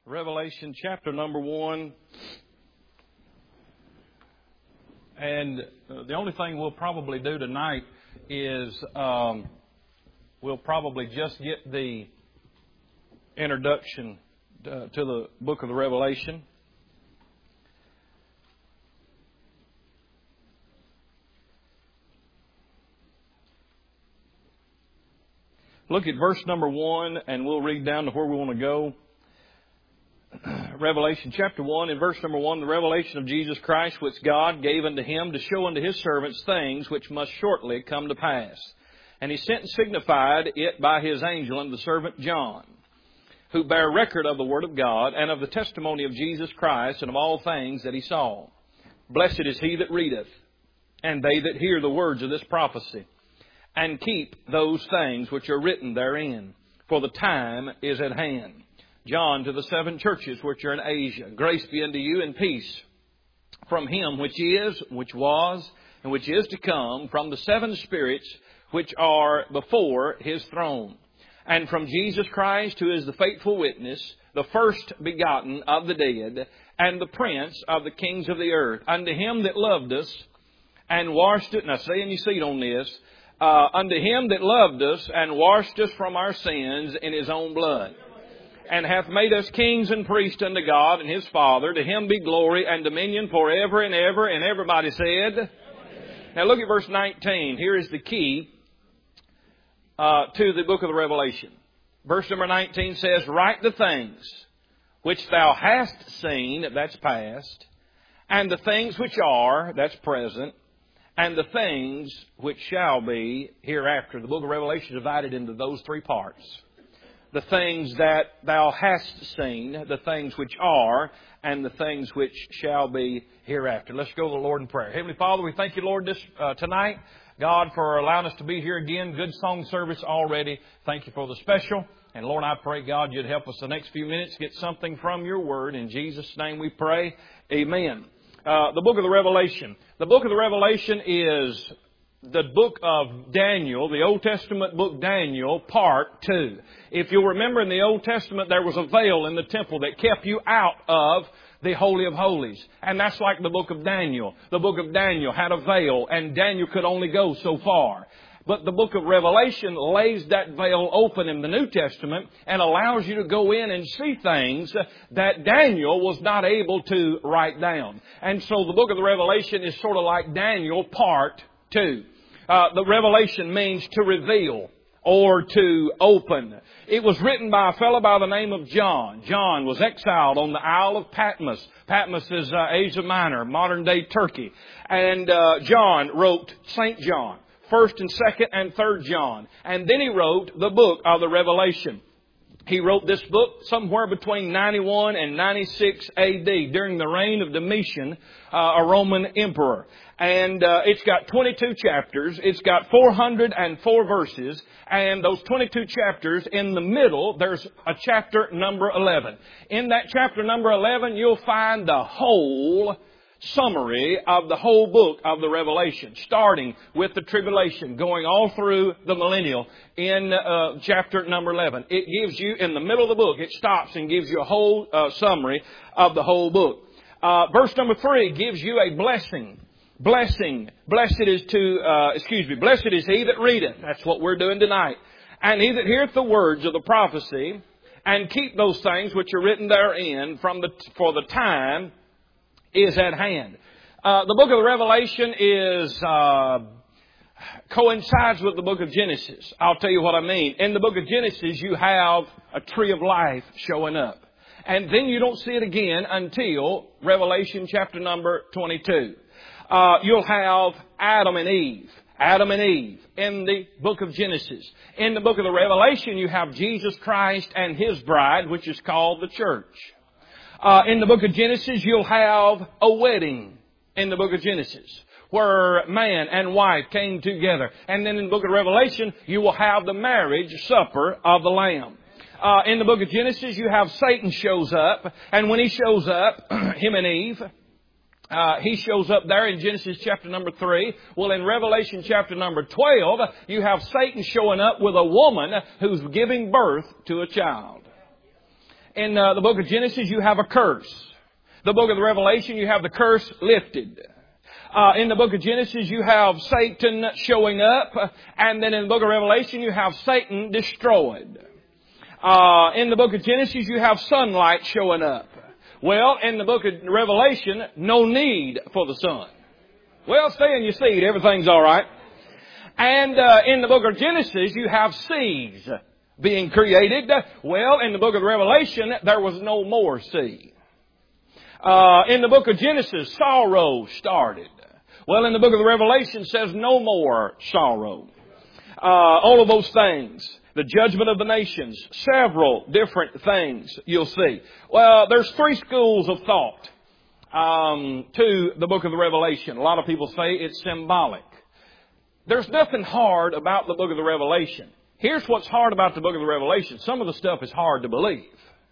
Revelation chapter number 1. And the only thing we'll probably do tonight is we'll probably just get the introduction to the book of the Revelation. Look at verse number 1 and we'll read down to where we want to go. Revelation chapter 1 and verse number 1, the revelation of Jesus Christ, which God gave unto him to show unto his servants things which must shortly come to pass. And he sent and signified it by his angel unto the servant John, who bare record of the word of God and of the testimony of Jesus Christ and of all things that he saw. Blessed is he that readeth, and they that hear the words of this prophecy, and keep those things which are written therein, for the time is at hand. John, to the 7 churches which are in Asia, grace be unto you and peace from him which is, which was, and which is to come, from the 7 spirits which are before his throne, and from Jesus Christ, who is the faithful witness, the first begotten of the dead, and the prince of the kings of the earth, unto him that loved us and washed it. Now, stay in your seat on this. Unto him that loved us and washed us from our sins in his own blood, and hath made us kings and priests unto God and his Father. To him be glory and dominion forever and ever. And everybody said, Amen. Now look at verse 19. Here is the key to the book of the Revelation. Verse number 19 says, write the things which thou hast seen, that's past, and the things which are, that's present, and the things which shall be hereafter. The book of Revelation is divided into those 3 parts. The things that thou hast seen, the things which are, and the things which shall be hereafter. Let's go to the Lord in prayer. Heavenly Father, we thank you, Lord, tonight, God, for allowing us to be here again. Good song service already. Thank you for the special. And Lord, I pray, God, you'd help us the next few minutes get something from your word. In Jesus' name we pray. Amen. The book of the Revelation. The book of the Revelation is the book of Daniel, the Old Testament book Daniel, part 2. If you'll remember, in the Old Testament there was a veil in the temple that kept you out of the Holy of Holies. And that's like the book of Daniel. The book of Daniel had a veil and Daniel could only go so far. But the book of Revelation lays that veil open in the New Testament and allows you to go in and see things that Daniel was not able to write down. And so the book of the Revelation is sort of like Daniel part 2. The revelation means to reveal or to open. It was written by a fellow by the name of John. John was exiled on the Isle of Patmos. Patmos is Asia Minor, modern day Turkey. And John wrote St. John, 1st and 2nd and 3rd John. And then he wrote the book of the Revelation. He wrote this book somewhere between 91 and 96 AD during the reign of Domitian, a Roman emperor. And it's got 22 chapters. It's got 404 verses. And those 22 chapters, in the middle, there's a chapter number 11. In that chapter number 11, you'll find the whole summary of the whole book of the Revelation, starting with the tribulation, going all through the millennial in chapter number 11. It gives you, in the middle of the book, it stops and gives you a whole summary of the whole book. Verse number 3 gives you a blessing. Blessed is he that readeth. That's what we're doing tonight. And he that heareth the words of the prophecy, and keep those things which are written therein, for the time is at hand. The book of the Revelation coincides with the book of Genesis. I'll tell you what I mean. In the book of Genesis, you have a tree of life showing up. And then you don't see it again until Revelation chapter number 22. You'll have Adam and Eve in the book of Genesis. In the book of the Revelation, you have Jesus Christ and his bride, which is called the church. In the book of Genesis, you'll have a wedding in the book of Genesis, where man and wife came together. And then in the book of Revelation, you will have the marriage supper of the Lamb. In the book of Genesis, you have Satan shows up. And when he shows up, him and Eve, he shows up there in Genesis chapter number 3. Well, in Revelation chapter number 12, you have Satan showing up with a woman who's giving birth to a child. In the book of Genesis, you have a curse. The book of the Revelation, you have the curse lifted. In the book of Genesis, you have Satan showing up. And then in the book of Revelation, you have Satan destroyed. In the book of Genesis, you have sunlight showing up. Well, in the book of Revelation, no need for the sun. Well, stay in your seat. Everything's all right. And in the book of Genesis, you have seas being created. Well, in the book of Revelation, there was no more sea. In the book of Genesis, sorrow started. Well, in the book of the Revelation says no more sorrow. All of those things. The judgment of the nations. Several different things you'll see. Well, there's three schools of thought to the book of the Revelation. A lot of people say it's symbolic. There's nothing hard about the book of the Revelation. Here's what's hard about the book of the Revelation. Some of the stuff is hard to believe.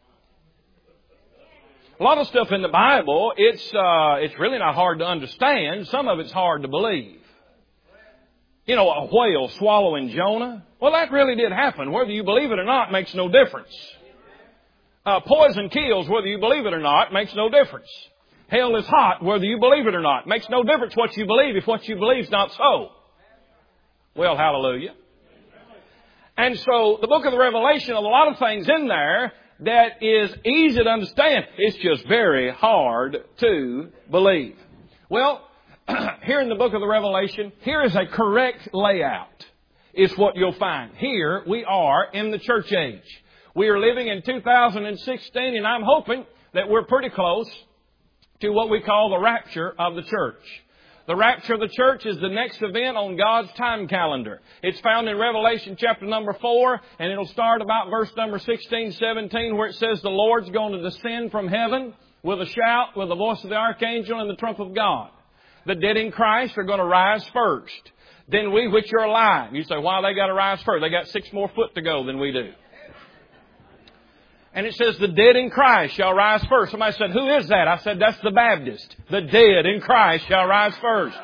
A lot of stuff in the Bible, it's really not hard to understand. Some of it's hard to believe. You know, a whale swallowing Jonah. Well, that really did happen. Whether you believe it or not makes no difference. Poison kills, whether you believe it or not, makes no difference. Hell is hot, whether you believe it or not. Makes no difference what you believe if what you believe is not so. Well, hallelujah. And so the book of the Revelation, a lot of things in there that is easy to understand. It's just very hard to believe. Well, here in the book of the Revelation, here is a correct layout, is what you'll find. Here we are in the church age. We are living in 2016, and I'm hoping that we're pretty close to what we call the rapture of the church. The rapture of the church is the next event on God's time calendar. It's found in Revelation chapter number 4, and it'll start about verse number 16, 17, where it says the Lord's going to descend from heaven with a shout, with the voice of the archangel and the trump of God. The dead in Christ are going to rise first. Then we which are alive. You say, why they got to rise first? They got 6 more foot to go than we do. And it says, the dead in Christ shall rise first. Somebody said, who is that? I said, that's the Baptist. The dead in Christ shall rise first.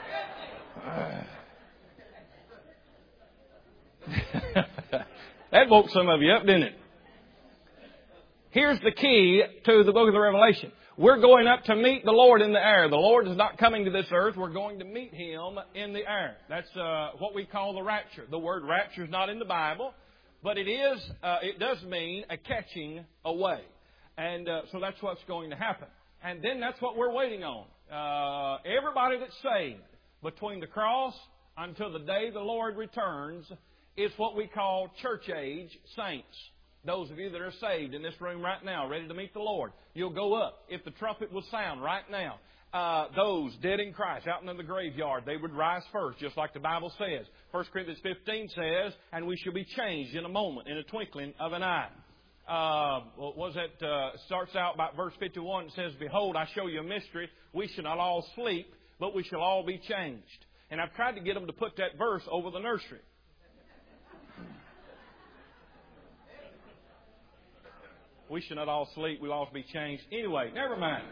That woke some of you up, didn't it? Here's the key to the book of the Revelation. We're going up to meet the Lord in the air. The Lord is not coming to this earth. We're going to meet Him in the air. That's what we call the rapture. The word rapture is not in the Bible. But it does mean a catching away. And so that's what's going to happen. And then that's what we're waiting on. Everybody that's saved between the cross until the day the Lord returns is what we call church age saints. Those of you that are saved in this room right now, ready to meet the Lord, you'll go up. If the trumpet will sound right now, those dead in Christ out in the graveyard, they would rise first, just like the Bible says. 1 Corinthians 15 says, and we shall be changed in a moment, in a twinkling of an eye. Starts out about verse 51, it says, behold, I show you a mystery. We shall not all sleep, but we shall all be changed. And I've tried to get them to put that verse over the nursery. We shall not all sleep, we'll all be changed. Anyway, never mind.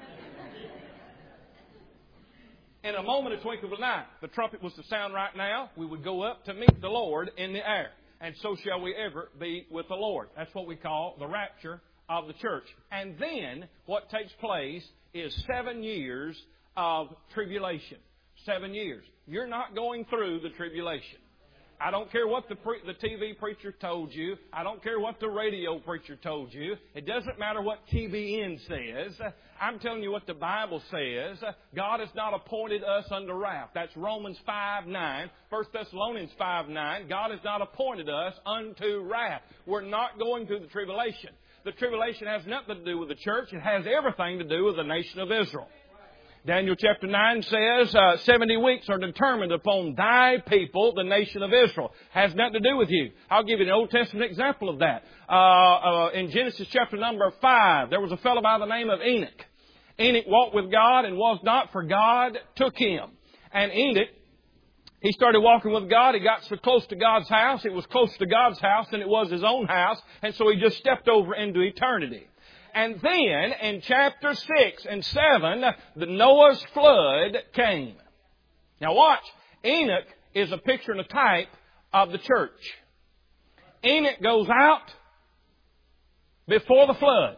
In a moment, a twinkle of an eye, the trumpet was to sound right now. We would go up to meet the Lord in the air. And so shall we ever be with the Lord. That's what we call the rapture of the church. And then what takes place is 7 years of tribulation. 7 years. You're not going through the tribulation. I don't care what the TV preacher told you. I don't care what the radio preacher told you. It doesn't matter what TBN says. I'm telling you what the Bible says. God has not appointed us unto wrath. That's Romans 5:9. 1 Thessalonians 5:9. God has not appointed us unto wrath. We're not going through the tribulation. The tribulation has nothing to do with the church. It has everything to do with the nation of Israel. Daniel chapter 9 says, 70 weeks are determined upon thy people, the nation of Israel. Has nothing to do with you. I'll give you an Old Testament example of that. In Genesis chapter number 5, there was a fellow by the name of Enoch. Enoch walked with God and was not, for God took him. And Enoch, he started walking with God. He got so close to God's house. It was closer to God's house than it was his own house. And so he just stepped over into eternity. And then, in chapter 6 and 7, the Noah's flood came. Now watch. Enoch is a picture and a type of the church. Enoch goes out before the flood.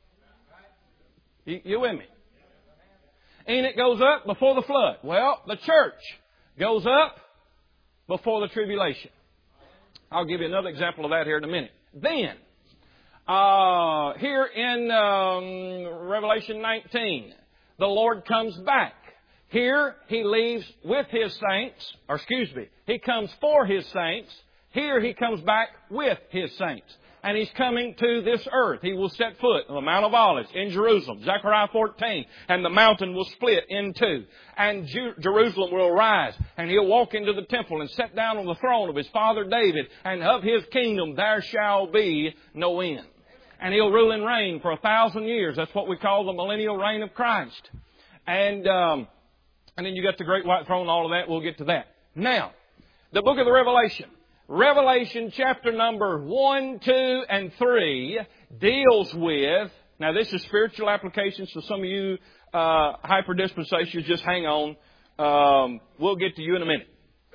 You with me? Enoch goes up before the flood. Well, the church goes up before the tribulation. I'll give you another example of that here in a minute. Then, here in Revelation 19, the Lord comes back. Here, He leaves with His saints, He comes for His saints. Here, He comes back with His saints. And He's coming to this earth. He will set foot on the Mount of Olives in Jerusalem, Zechariah 14, and the mountain will split in two. And Jerusalem will rise, and He'll walk into the temple and sit down on the throne of His father David, and of His kingdom there shall be no end. And He'll rule and reign for 1,000 years. That's what we call the millennial reign of Christ. And then you got the great white throne and all of that. We'll get to that. Now, the book of the Revelation. Revelation chapter number 1, 2, and 3 deals with, now this is spiritual application, so some of you hyper-dispensations, just hang on. We'll get to you in a minute.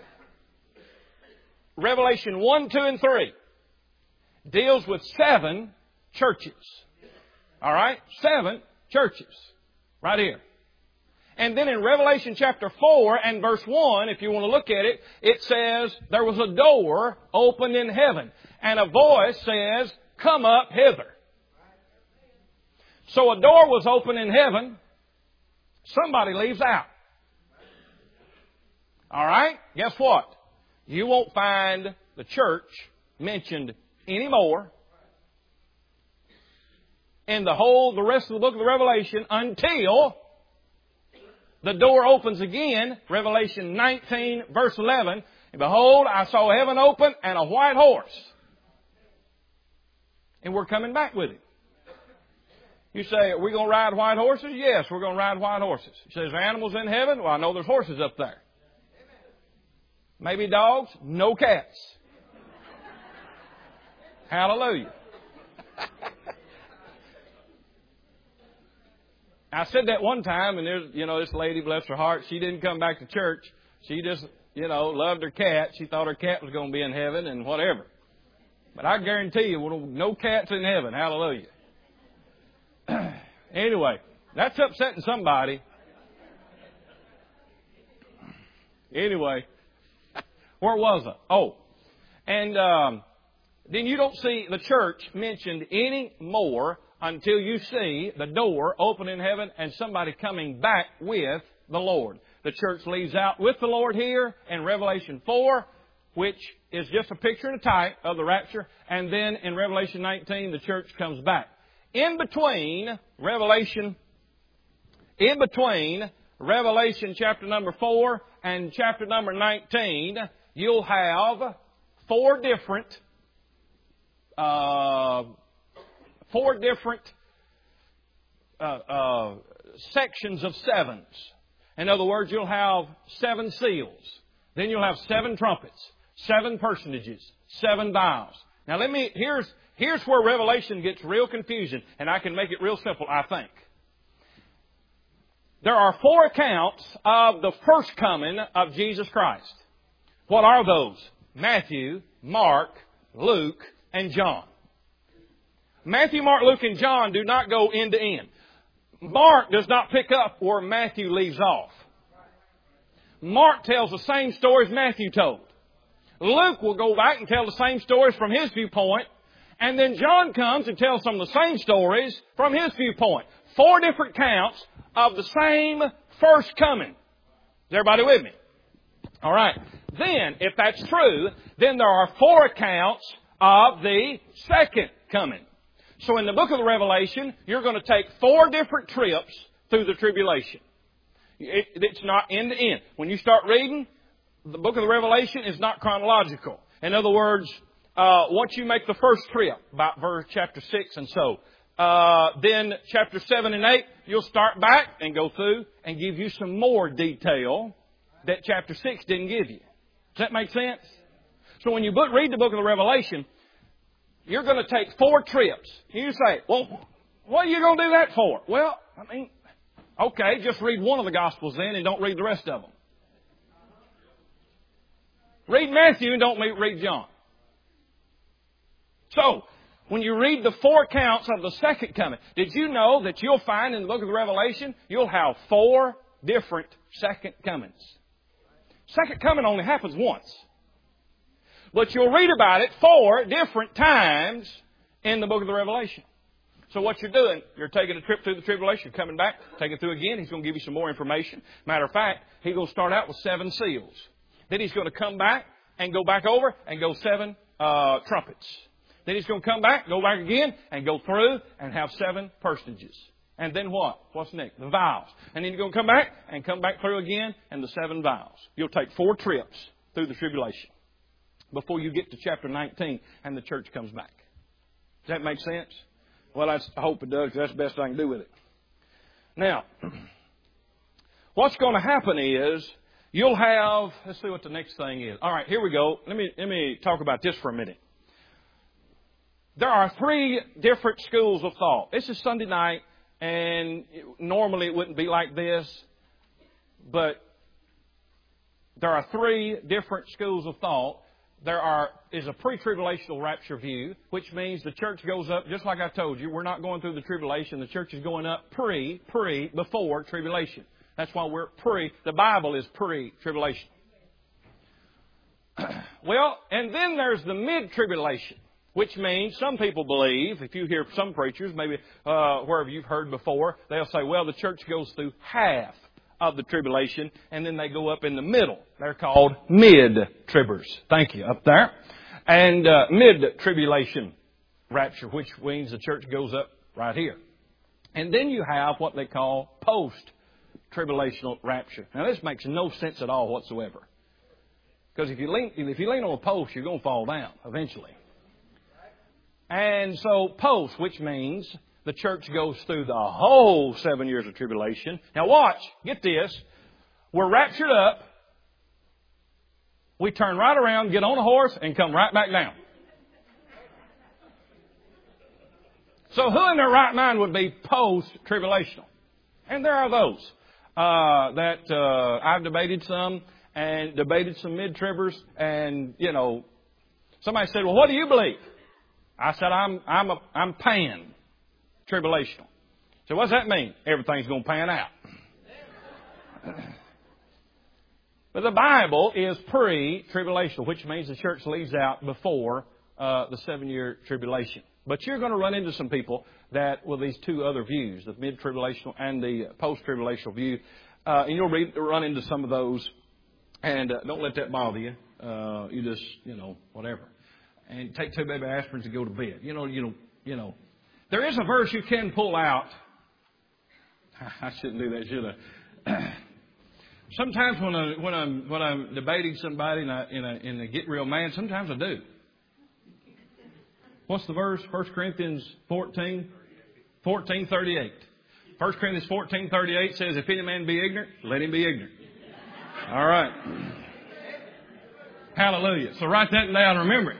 Revelation 1, 2, and 3 deals with 7 churches. All right? 7 churches. Right here. And then in Revelation chapter 4 and verse 1, if you want to look at it, it says, there was a door opened in heaven. And a voice says, come up hither. So a door was opened in heaven. Somebody leaves out. All right? Guess what? You won't find the church mentioned anymore in the rest of the book of the Revelation until the door opens again, Revelation 19, verse 11. And behold, I saw heaven open and a white horse. And we're coming back with it. You say, are we going to ride white horses? Yes, we're going to ride white horses. You say, is there animals in heaven? Well, I know there's horses up there. Maybe dogs? No cats. Hallelujah. I said that one time, and there's, this lady, bless her heart, she didn't come back to church. She just, loved her cat. She thought her cat was going to be in heaven and whatever. But I guarantee you, no cats in heaven. Hallelujah. Anyway, that's upsetting somebody. Anyway, where was I? Oh, and then you don't see the church mentioned any more until you see the door open in heaven and somebody coming back with the Lord. The church leaves out with the Lord here in Revelation 4, which is just a picture and a type of the rapture. And then in Revelation 19, the church comes back. In between Revelation chapter number 4 and chapter number 19, you'll have four different sections of sevens. In other words, you'll have 7 seals. Then you'll have 7 trumpets, 7 personages, 7 vials. Now here's where Revelation gets real confusing, and I can make it real simple, I think. There are 4 accounts of the first coming of Jesus Christ. What are those? Matthew, Mark, Luke, and John. Matthew, Mark, Luke, and John do not go end to end. Mark does not pick up where Matthew leaves off. Mark tells the same stories Matthew told. Luke will go back and tell the same stories from his viewpoint. And then John comes and tells some of the same stories from his viewpoint. 4 different counts of the same first coming. Is everybody with me? All right. Then, if that's true, then there are 4 accounts of the second coming. So in the book of the Revelation, you're going to take 4 different trips through the tribulation. It's not end to end. When you start reading, the book of the Revelation is not chronological. In other words, once you make the first trip, about verse chapter 6 and so, then chapter 7 and 8, you'll start back and go through and give you some more detail that chapter 6 didn't give you. Does that make sense? So when you read the book of the Revelation, you're going to take 4 trips. You say, well, what are you going to do that for? Well, okay, just read one of the Gospels then and don't read the rest of them. Read Matthew and don't read John. So, When you read the 4 accounts of the second coming, did you know that you'll find in the book of the Revelation, you'll have 4 different second comings? Second coming only happens once. But you'll read about it 4 different times in the book of the Revelation. So what you're doing, you're taking a trip through the tribulation, you're coming back, taking it through again. He's going to give you some more information. Matter of fact, he's going to start out with 7 seals. Then he's going to come back and go back over and go 7 trumpets. Then he's going to come back, go back again, and go through and have 7 personages. And then what? What's next? The vials. And then you're going to come back and come back through again and the 7 vials. You'll take 4 trips through the tribulation before you get to chapter 19 and the church comes back. Does that make sense? Well, I hope it does, because that's the best I can do with it. Now, what's going to happen is you'll have, let's see what the next thing is. All right, here we go. Let me talk about this for a minute. There are 3 different schools of thought. This is Sunday night, and normally it wouldn't be like this, but there are 3 different schools of thought. There is a pre-tribulational rapture view, which means the church goes up, just like I told you, we're not going through the tribulation. The church is going up before tribulation. That's why the Bible is pre-tribulation. Well, and then there's the mid-tribulation, which means some people believe, if you hear some preachers, maybe wherever you've heard before, they'll say, well, the church goes through half of the tribulation, and then they go up in the middle. They're called mid-tribbers. Thank you, up there. And mid-tribulation rapture, which means the church goes up right here. And then you have what they call post-tribulational rapture. Now, this makes no sense at all whatsoever. Because if you lean on a post, you're going to fall down eventually. And so post, which means the church goes through the whole 7 years of tribulation. Now watch, get this. We're raptured up. We turn right around, get on a horse, and come right back down. So who in their right mind would be post-tribulational? And there are those that I've debated some and debated some mid-tribbers. And, somebody said, well, what do you believe? I said, I'm pan-tribulational. So what does that mean? Everything's going to pan out. But the Bible is pre-tribulational, which means the church leaves out before the 7-year tribulation. But you're going to run into some people that, with these 2 other views, the mid-tribulational and the post-tribulational view, and you'll run into some of those. And don't let that bother you. You just, whatever. And take 2 baby aspirins and go to bed. There is a verse you can pull out. I shouldn't do that, should I? Sometimes when I'm debating somebody and I get real mad, sometimes I do. What's the verse? 1 Corinthians 14:38. 1 Corinthians 14:38 says, if any man be ignorant, let him be ignorant. All right. Hallelujah. So write that down and remember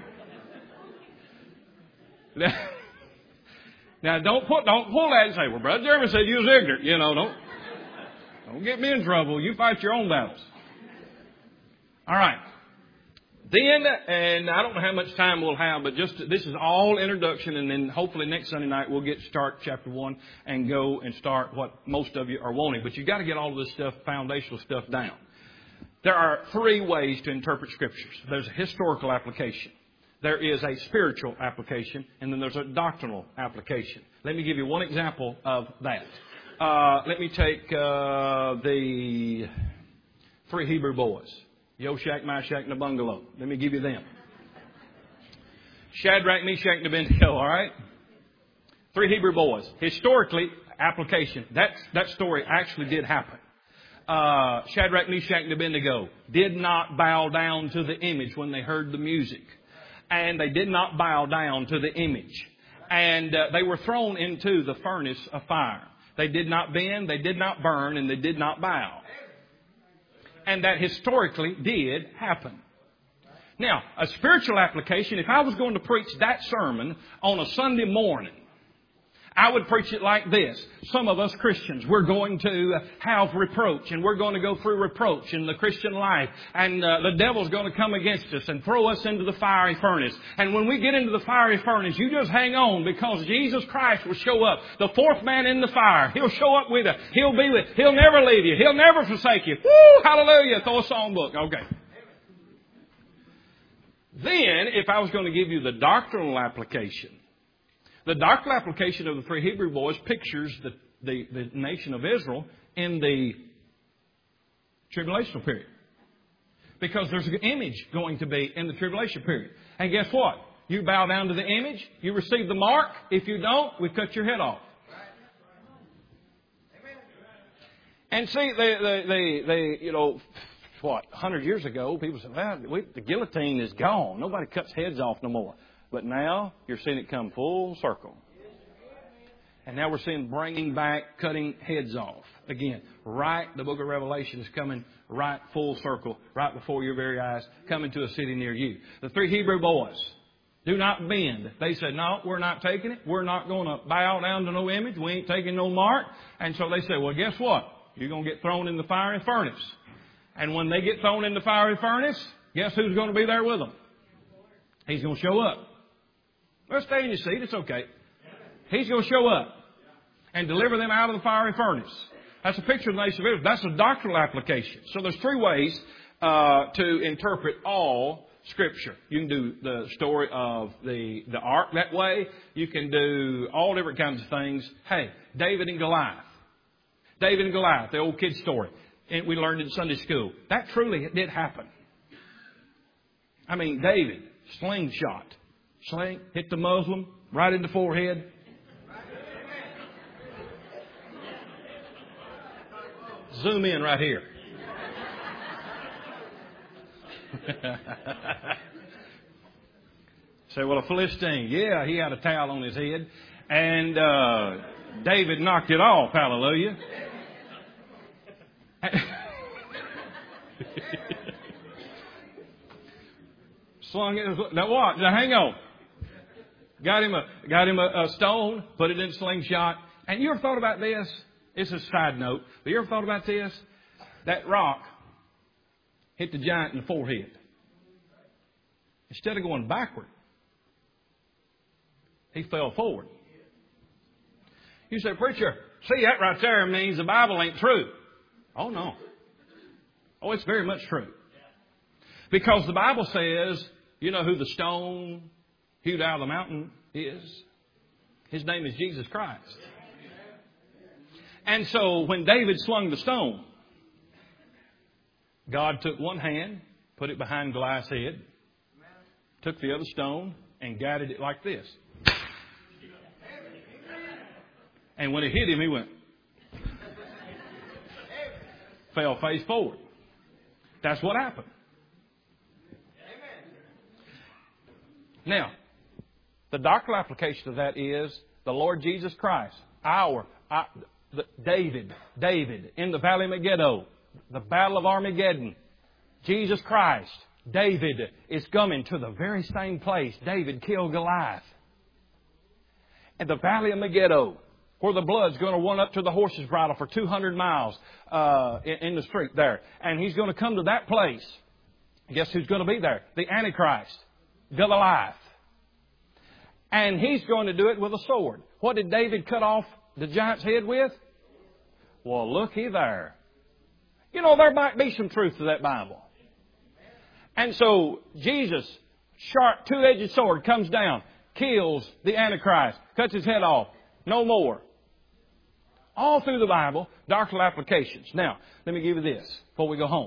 it. Now don't pull that and say, well, Brother Jeremy said you was ignorant. Don't get me in trouble. You fight your own battles. All right. Then, and I don't know how much time we'll have, but this is all introduction, and then hopefully next Sunday night we'll start chapter 1 and go and start what most of you are wanting. But you've got to get all of this stuff, foundational stuff down. There are 3 ways to interpret Scriptures. There's a historical application. There is a spiritual application, and then there's a doctrinal application. Let me give you one example of that. Let me take the 3 Hebrew boys, Yoshak, Meshach, and Abednego. Let me give you them. Shadrach, Meshach, and Abednego, all right? 3 Hebrew boys. Historically, application. That story actually did happen. Shadrach, Meshach, and Abednego did not bow down to the image when they heard the music. And they did not bow down to the image. And they were thrown into the furnace of fire. They did not bend, they did not burn, and they did not bow. And that historically did happen. Now, a spiritual application, if I was going to preach that sermon on a Sunday morning, I would preach it like this. Some of us Christians, we're going to have reproach, and we're going to go through reproach in the Christian life, and the devil's going to come against us and throw us into the fiery furnace. And when we get into the fiery furnace, you just hang on, because Jesus Christ will show up. The fourth man in the fire. He'll show up with you. He'll be with you. He'll never leave you. He'll never forsake you. Woo! Hallelujah. Throw a songbook. Okay. Then, if I was going to give you the doctrinal application, the doctrinal application of the three Hebrew boys pictures the nation of Israel in the tribulational period. Because there's an image going to be in the tribulation period. And guess what? You bow down to the image, you receive the mark. If you don't, we cut your head off. And see, they 100 years ago, people said, well, the guillotine is gone. Nobody cuts heads off no more. But now, you're seeing it come full circle. And now we're seeing bringing back, cutting heads off. Again, the book of Revelation is coming right full circle, right before your very eyes, coming to a city near you. The three Hebrew boys do not bend. They said, no, we're not taking it. We're not going to bow down to no image. We ain't taking no mark. And so they said, well, guess what? You're going to get thrown in the fiery furnace. And when they get thrown in the fiery furnace, guess who's going to be there with them? He's going to show up. Well, stay in your seat. It's okay. He's going to show up and deliver them out of the fiery furnace. That's a picture of the nation of Israel. That's a doctrinal application. So there's three ways to interpret all Scripture. You can do the story of the ark that way. You can do all different kinds of things. Hey, David and Goliath. David and Goliath, the old kid story. And we learned in Sunday school. That truly did happen. I mean, David, slingshot. Sling, hit the Muslim right in the forehead. Zoom in right here. Say, well, a Philistine. Yeah, he had a towel on his head. And David knocked it off. Hallelujah. Slung it. Now what? Now hang on. Got him a stone, put it in a slingshot. And you ever thought about this? This is a side note. But you ever thought about this? That rock hit the giant in the forehead. Instead of going backward, he fell forward. You say, preacher, see, that right there means the Bible ain't true. Oh, no. Oh, it's very much true. Because the Bible says, you know who the stone hewed out of the mountain is? His name is Jesus Christ. And so when David slung the stone, God took one hand, put it behind Goliath's head, took the other stone and guided it like this. And when it hit him, he went, fell face forward. That's what happened. Now, the doctrinal application of that is the Lord Jesus Christ, David, in the Valley of Megiddo, the Battle of Armageddon, Jesus Christ, David is coming to the very same place David killed Goliath. At the Valley of Megiddo, where the blood's going to run up to the horse's bridle for 200 miles in the street there. And he's going to come to that place. Guess who's going to be there? The Antichrist, Goliath. And he's going to do it with a sword. What did David cut off the giant's head with? Well, looky there. You know, there might be some truth to that Bible. And so Jesus, sharp, two-edged sword, comes down, kills the Antichrist, cuts his head off. No more. All through the Bible, doctrinal applications. Now, let me give you this before we go home.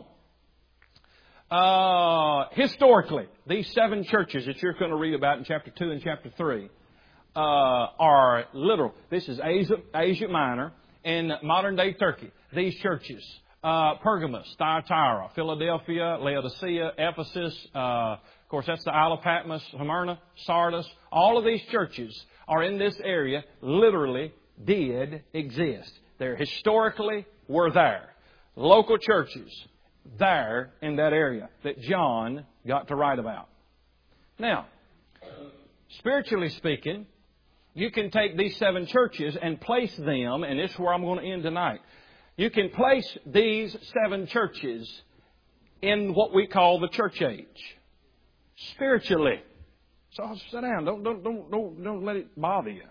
Historically, these 7 churches that you're going to read about in chapter 2 and chapter 3 are literal. This is Asia Minor in modern-day Turkey. These churches, Pergamos, Thyatira, Philadelphia, Laodicea, Ephesus, of course, that's the Isle of Patmos, Smyrna, Sardis. All of these churches are in this area, literally did exist. They historically were there. Local churches there in that area that John got to write about. Now, spiritually speaking, you can take these 7 churches and place them, and this is where I'm going to end tonight. You can place these 7 churches in what we call the church age. Spiritually. So sit down. Don't let it bother you.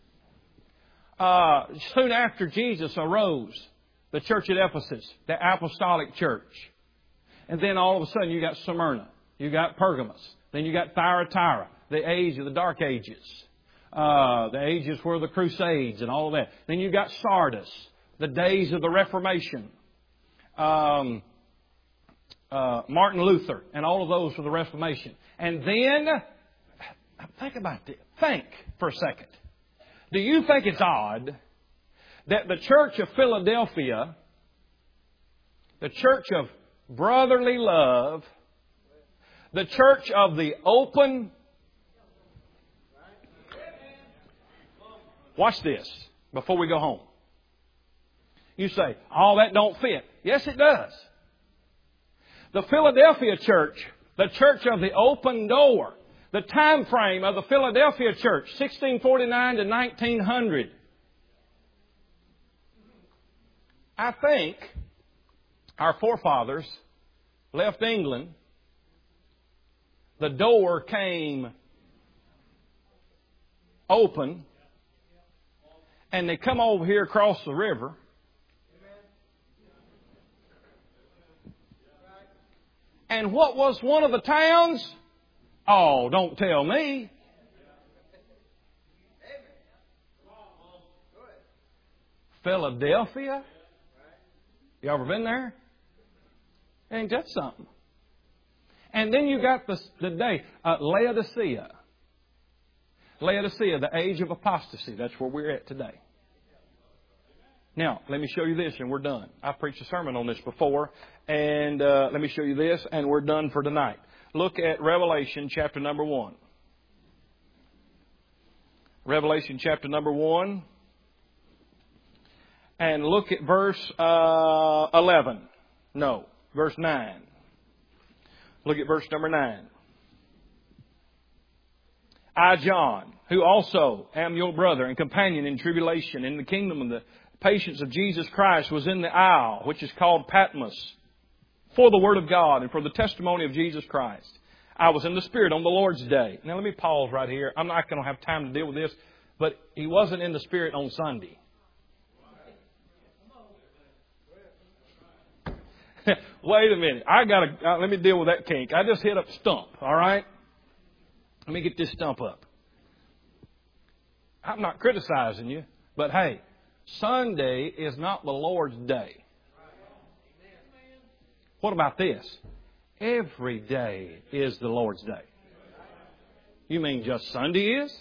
Soon after Jesus arose, the church at Ephesus, the apostolic church. And then all of a sudden you got Smyrna. You got Pergamos. Then you got Thyatira, the age of the Dark Ages. The ages where the Crusades and all of that. Then you got Sardis, the days of the Reformation. Martin Luther and all of those for the Reformation. And then, think about this. Think for a second. Do you think it's odd that the Church of Philadelphia, the Church of Brotherly Love, the Church of the Open... Watch this before we go home. You say, oh, that don't fit. Yes, it does. The Philadelphia church, the Church of the Open Door, the time frame of the Philadelphia church, 1649 to 1900. I think our forefathers left England. The door came open. And they come over here across the river. And what was one of the towns? Oh, don't tell me. Philadelphia. You ever been there? Ain't that something? And then you got the day, Laodicea. Laodicea, the age of apostasy. That's where we're at today. Now, let me show you this and we're done. I've preached a sermon on this before. And let me show you this and we're done for tonight. Look at Revelation chapter number 1. Revelation chapter number 1. And look at verse 11. No, verse 9. Look at verse number 9. I, John, who also am your brother and companion in tribulation in the kingdom of the patience of Jesus Christ, was in the isle, which is called Patmos, for the word of God and for the testimony of Jesus Christ. I was in the Spirit on the Lord's day. Now let me pause right here. I'm not going to have time to deal with this, but he wasn't in the Spirit on Sunday. Wait a minute. Let me deal with that kink. I just hit up stump, all right? Let me get this stump up. I'm not criticizing you, but hey, Sunday is not the Lord's day. What about this? Every day is the Lord's day. You mean just Sunday is?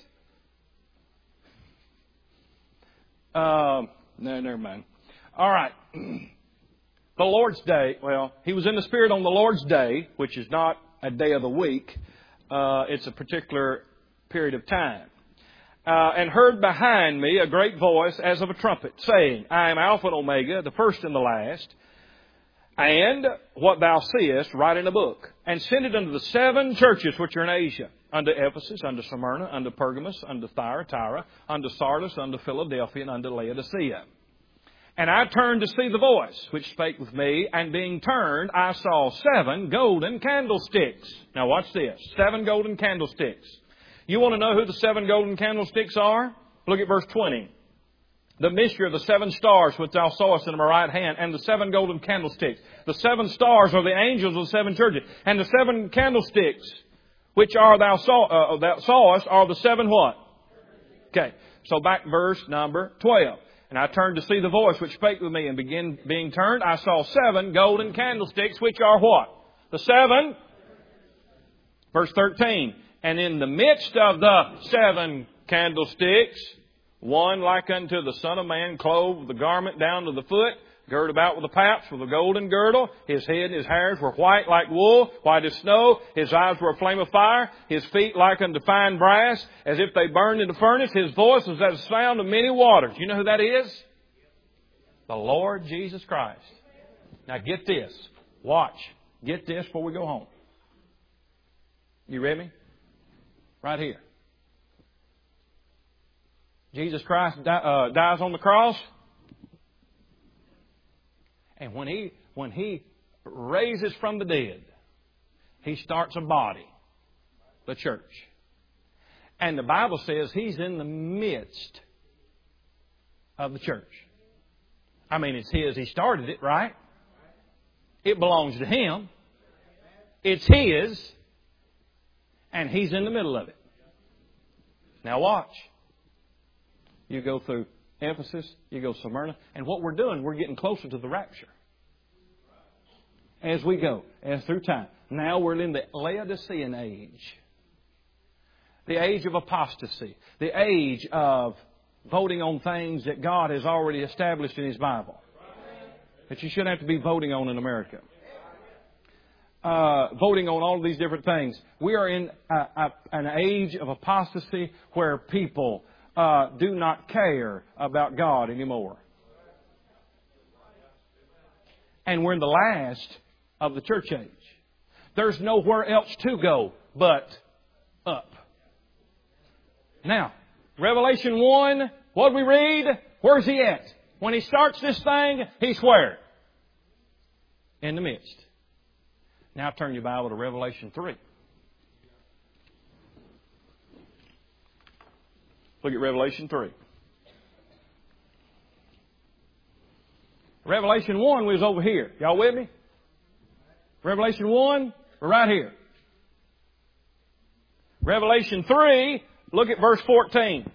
No, never mind. All right. The Lord's day, well, he was in the Spirit on the Lord's day, which is not a day of the week. It's a particular period of time. And heard behind me a great voice as of a trumpet, saying, I am Alpha and Omega, the first and the last. And what thou seest, write in a book, and send it unto the 7 churches which are in Asia, unto Ephesus, unto Smyrna, unto Pergamos, unto Thyatira, unto Sardis, unto Philadelphia, and unto Laodicea. And I turned to see the voice which spake with me, and being turned, I saw 7 golden candlesticks. Now watch this. 7 golden candlesticks. You want to know who the 7 golden candlesticks are? Look at verse 20. The mystery of the 7 stars which thou sawest in my right hand, and the 7 golden candlesticks. The 7 stars are the angels of the 7 churches. And the 7 candlesticks which thou sawest are the 7 what? Okay. So back verse number 12. And I turned to see the voice which spake with me, and being turned, I saw 7 golden candlesticks, which are what? The 7. Verse 13. And in the midst of the 7 candlesticks, one like unto the Son of Man, clothed with the garment down to the foot, girded about with the paps with a golden girdle. His head and his hairs were white like wool, white as snow. His eyes were a flame of fire. His feet like unto fine brass, as if they burned in the furnace. His voice was as the sound of many waters. You know who that is? The Lord Jesus Christ. Now get this. Watch. Get this before we go home. You ready? Right here. Jesus Christ dies on the cross. And when He raises from the dead, He starts a body, the church. And the Bible says He's in the midst of the church. I mean, it's His. He started it, right? It belongs to Him. It's His. And He's in the middle of it. Now watch. You go through Ephesus, you go Smyrna, and what we're doing, we're getting closer to the rapture. As we go, as through time. Now we're in the Laodicean age. The age of apostasy. The age of voting on things that God has already established in His Bible. That you shouldn't have to be voting on in America. Voting on all of these different things. We are in an age of apostasy where people do not care about God anymore. And we're in the last of the church age. There's nowhere else to go but up. Now, Revelation 1, what we read, where's He at? When He starts this thing, He's where? In the midst. Now turn your Bible to Revelation 3. Look at Revelation 3. Revelation 1 was over here. Y'all with me? Revelation 1, we're right here. Revelation 3, look at verse 14.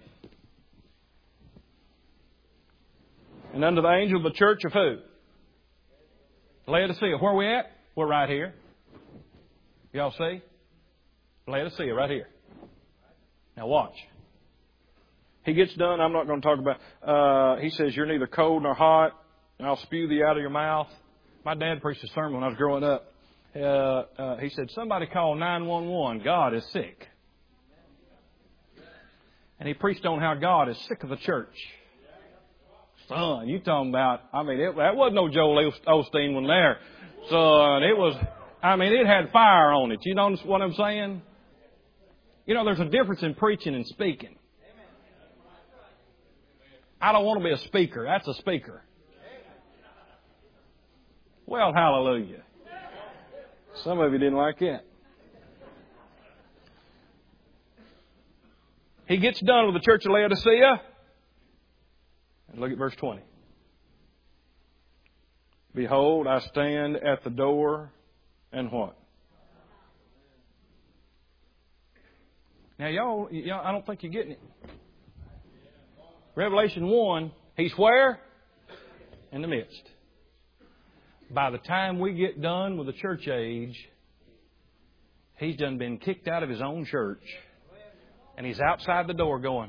And unto the angel of the church of who? Laodicea. Where are we at? We're right here. Y'all see? Laodicea, right here. Now watch. He gets done. I'm not going to talk about... he says, you're neither cold nor hot, and I'll spew thee out of your mouth. My dad preached a sermon when I was growing up. He said, somebody call 911. God is sick. And he preached on how God is sick of the church. Son, you talking about... I mean, that wasn't no Joel Osteen one there. Son, it was... I mean, it had fire on it. You know what I'm saying? You know, there's a difference in preaching and speaking. I don't want to be a speaker. That's a speaker. Well, hallelujah. Some of you didn't like it. He gets done with the church of Laodicea. And look at verse 20. Behold, I stand at the door and what? Now, y'all, I don't think you're getting it. Revelation 1, He's where? In the midst. By the time we get done with the church age, He's done been kicked out of His own church. And He's outside the door going,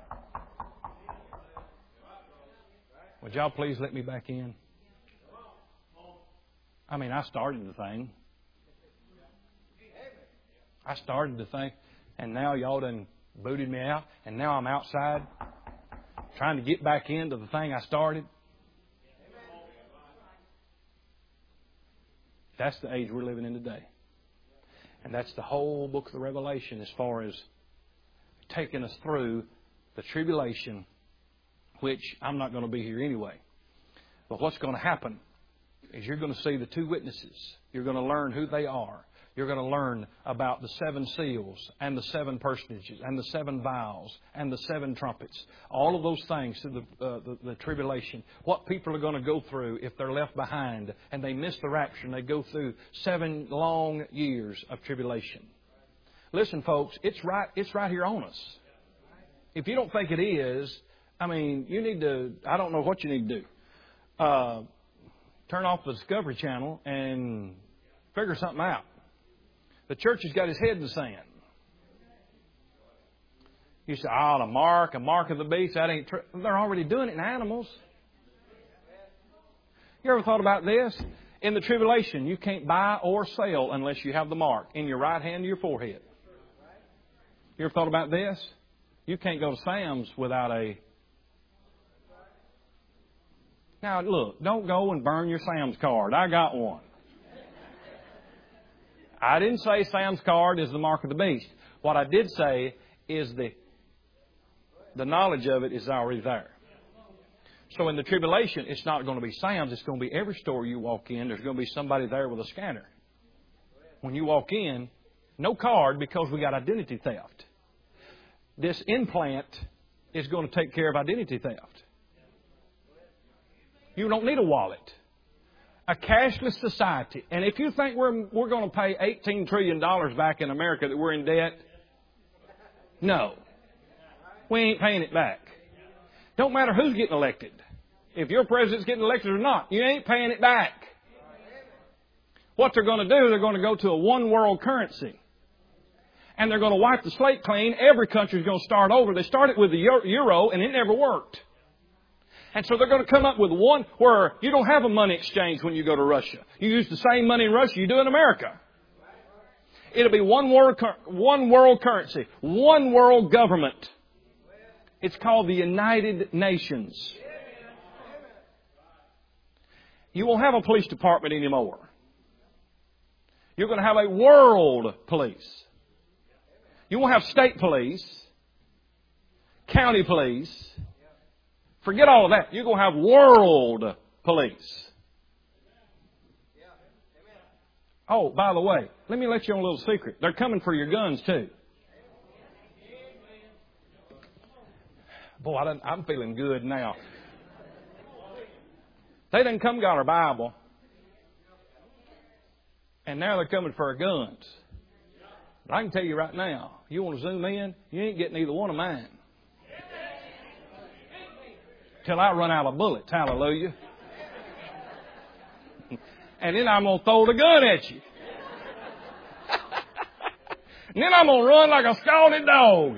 would y'all please let me back in? I mean, I started the thing. I started the thing. And now y'all done booted me out. And now I'm outside trying to get back into the thing I started. That's the age we're living in today. And that's the whole book of the Revelation as far as taking us through the tribulation, which I'm not going to be here anyway. But what's going to happen is you're going to see the two witnesses. You're going to learn who they are. You're going to learn about the 7 seals and the 7 personages and the 7 vials and the 7 trumpets. All of those things through the tribulation. What people are going to go through if they're left behind and they miss the rapture and they go through 7 long years of tribulation. Listen, folks, it's right here on us. If you don't think it is, I mean, you need to, I don't know what you need to do. Turn off the Discovery Channel and figure something out. The church has got his head in the sand. You say, a mark of the beast, that ain't true. They're already doing it in animals. You ever thought about this? In the tribulation, you can't buy or sell unless you have the mark in your right hand or your forehead. You ever thought about this? You can't go to Sam's without a... Now, look, don't go and burn your Sam's card. I got one. I didn't say Sam's card is the mark of the beast. What I did say is The knowledge of it is already there. So in the tribulation, it's not going to be Sam's. It's going to be every store you walk in. There's going to be somebody there with a scanner. When you walk in, no card because we got identity theft. This implant is going to take care of identity theft. You don't need a wallet. A cashless society. And if you think we're going to pay $18 trillion back in America that we're in debt, no. We ain't paying it back. Don't matter who's getting elected. If your president's getting elected or not, you ain't paying it back. What they're going to do, they're going to go to a one world currency. And they're going to wipe the slate clean. Every country's going to start over. They started with the euro and it never worked. And so they're going to come up with one where you don't have a money exchange when you go to Russia. You use the same money in Russia you do in America. It'll be one world currency, one world government. It's called the United Nations. You won't have a police department anymore. You're going to have a world police. You won't have state police, county police. Forget all of that. You're going to have world police. Oh, by the way, let me let you on a little secret. They're coming for your guns too. Boy, I'm feeling good now. They done come got our Bible. And now they're coming for our guns. But I can tell you right now, you want to zoom in, you ain't getting either one of mine. Till I run out of bullets. Hallelujah. And then I'm going to throw the gun at you. And then I'm going to run like a scalded dog.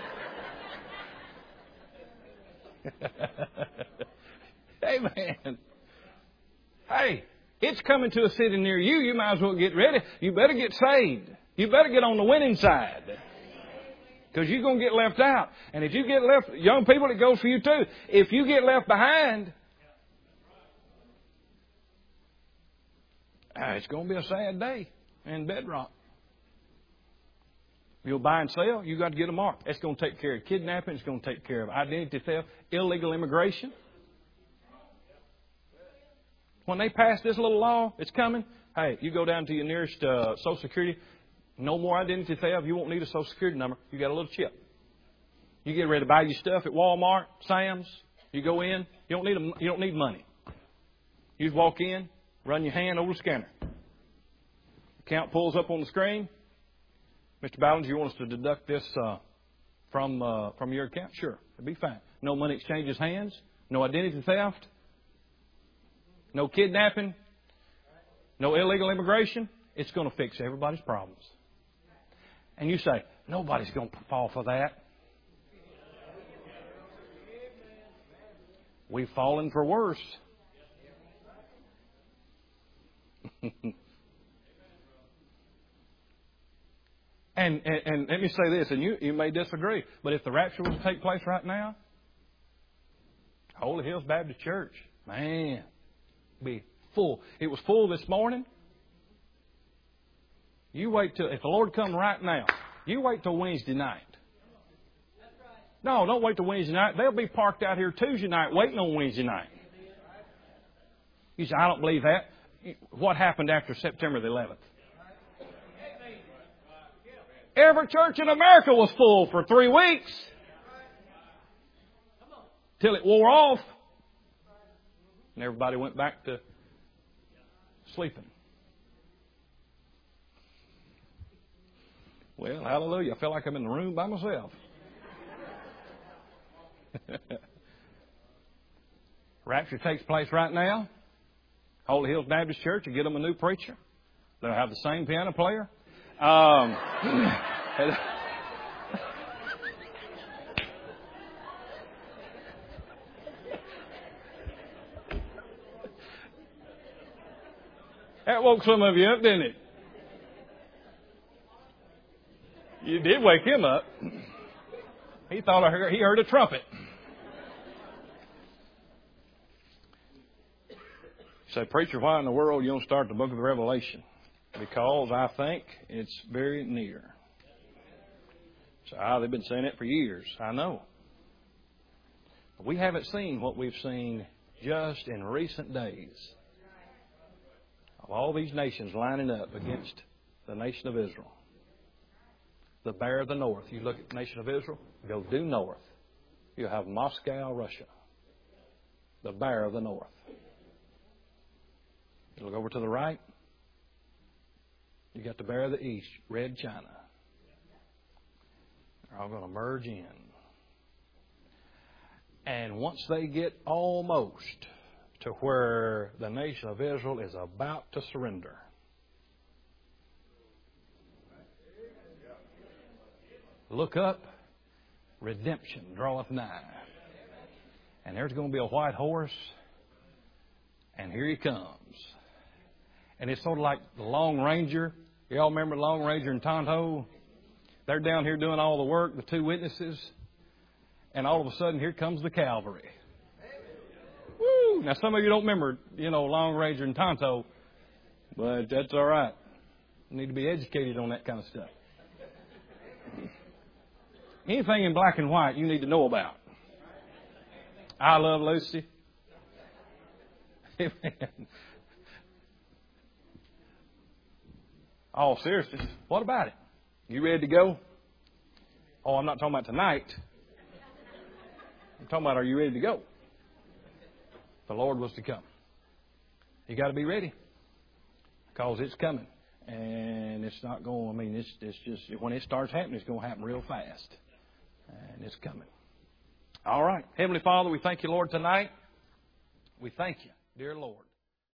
Amen. Hey, it's coming to a city near you. You might as well get ready. You better get saved. You better get on the winning side. Because you're going to get left out. And if you get left, young people, it goes for you too. If you get left behind, it's going to be a sad day in Bedrock. You'll buy and sell, you got to get a mark. It's going to take care of kidnapping. It's going to take care of identity theft, illegal immigration. When they pass this little law, it's coming. Hey, you go down to your nearest Social Security. No more identity theft. You won't need a Social Security number. You got a little chip. You get ready to buy your stuff at Walmart, Sam's. You go in. You don't need money. You just walk in, run your hand over the scanner. Account pulls up on the screen. Mr. Ballins, you want us to deduct this from your account? Sure, it'll be fine. No money exchanges hands. No identity theft. No kidnapping. No illegal immigration. It's going to fix everybody's problems. And you say, nobody's going to fall for that. We've fallen for worse. And let me say this, and you may disagree, but if the rapture was to take place right now, Holy Hills Baptist Church, man, be full. It was full this morning. You wait till, if the Lord comes right now, you wait till Wednesday night. No, don't wait till Wednesday night. They'll be parked out here Tuesday night waiting on Wednesday night. You say, I don't believe that. What happened after September the 11th? Every church in America was full for 3 weeks. Till it wore off. And everybody went back to sleeping. Well, hallelujah. I feel like I'm in the room by myself. Rapture takes place right now. Holy Hills Baptist Church, you get them a new preacher. They'll have the same piano player. That woke some of you up, didn't it? You did wake him up. He thought he heard a trumpet. You say, preacher, why in the world you don't start the book of Revelation? Because I think it's very near. So they've been saying it for years. I know. We haven't seen what we've seen just in recent days of all these nations lining up against the nation of Israel. The bear of the north. You look at the nation of Israel, go due north. You have Moscow, Russia. The bear of the north. You look over to the right, you got the bear of the east, red China. They're all going to merge in. And once they get almost to where the nation of Israel is about to surrender, look up, redemption draweth nigh. And there's going to be a white horse, and here he comes. And it's sort of like the Lone Ranger. You all remember the Lone Ranger and Tonto? They're down here doing all the work, the two witnesses. And all of a sudden, here comes the cavalry. Woo! Now, some of you don't remember, Lone Ranger and Tonto, but that's all right. You need to be educated on that kind of stuff. Anything in black and white you need to know about. I Love Lucy. Amen. Oh, seriously, what about it? You ready to go? Oh, I'm not talking about tonight. I'm talking about, are you ready to go? The Lord was to come. You got to be ready, because it's coming. And it's not going, it's just, when it starts happening, it's going to happen real fast. And it's coming. All right. Heavenly Father, we thank you, Lord, tonight. We thank you, dear Lord.